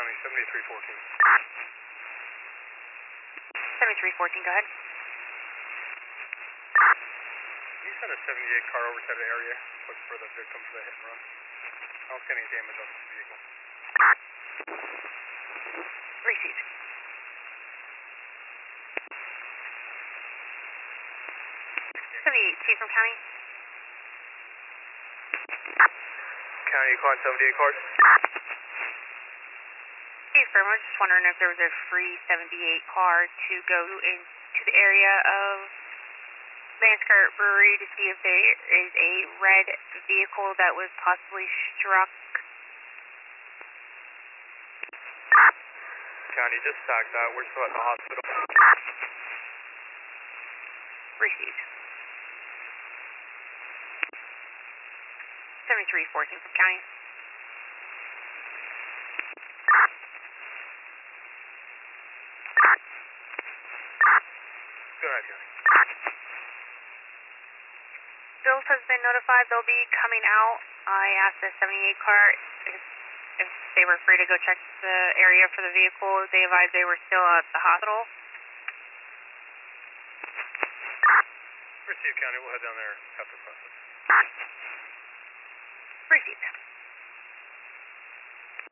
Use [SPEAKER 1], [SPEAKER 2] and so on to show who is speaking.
[SPEAKER 1] County, 7314.
[SPEAKER 2] 7314, go ahead.
[SPEAKER 1] Can you send a 78 car over to that area, look for the victim for the hit and run? I don't see any damage on this vehicle.
[SPEAKER 2] Received. Chief from County.
[SPEAKER 1] County, you calling 78 cars?
[SPEAKER 2] Chief, I'm just wondering if there was a free 78 car to go into the area of Landskirt Brewery to see if there is a red vehicle that was possibly struck.
[SPEAKER 1] County, just stacked that. We're still at the hospital.
[SPEAKER 2] Received. 7314 from County.
[SPEAKER 1] Go ahead, County.
[SPEAKER 2] Bills has been notified. They'll be coming out. I asked the 78 car if they were free to go check the area for the vehicle. They advised they were still at the hospital.
[SPEAKER 1] Received, County. We'll head down there after process.
[SPEAKER 2] Received.